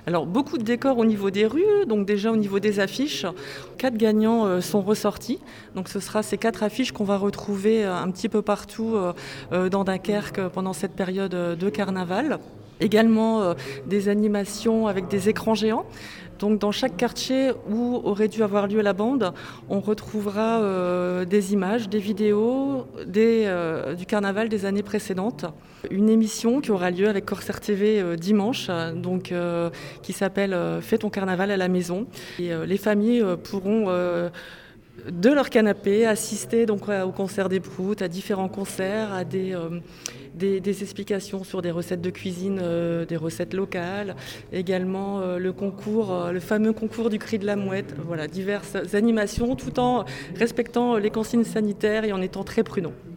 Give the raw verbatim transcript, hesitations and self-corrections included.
Alors beaucoup de décors au niveau des rues, donc déjà au niveau des affiches. Quatre gagnants euh, sont ressortis. Donc ce sera ces quatre affiches qu'on va retrouver euh, un petit peu partout euh, euh, dans Dunkerque euh, pendant cette période euh, de carnaval. Également euh, des animations avec des écrans géants. Donc dans chaque quartier où aurait dû avoir lieu la bande, on retrouvera euh, des images, des vidéos des, euh, du carnaval des années précédentes. Une émission qui aura lieu avec Corsair T V euh, dimanche, donc, euh, qui s'appelle euh, Fais ton carnaval à la maison. Et, euh, les familles euh, pourront euh, de leur canapé assister donc, au concert des Proutes, à différents concerts, à des... Euh, Des, des explications sur des recettes de cuisine, euh, des recettes locales, également euh, le concours, euh, le fameux concours du cri de la mouette, voilà, diverses animations tout en respectant les consignes sanitaires et en étant très prudents.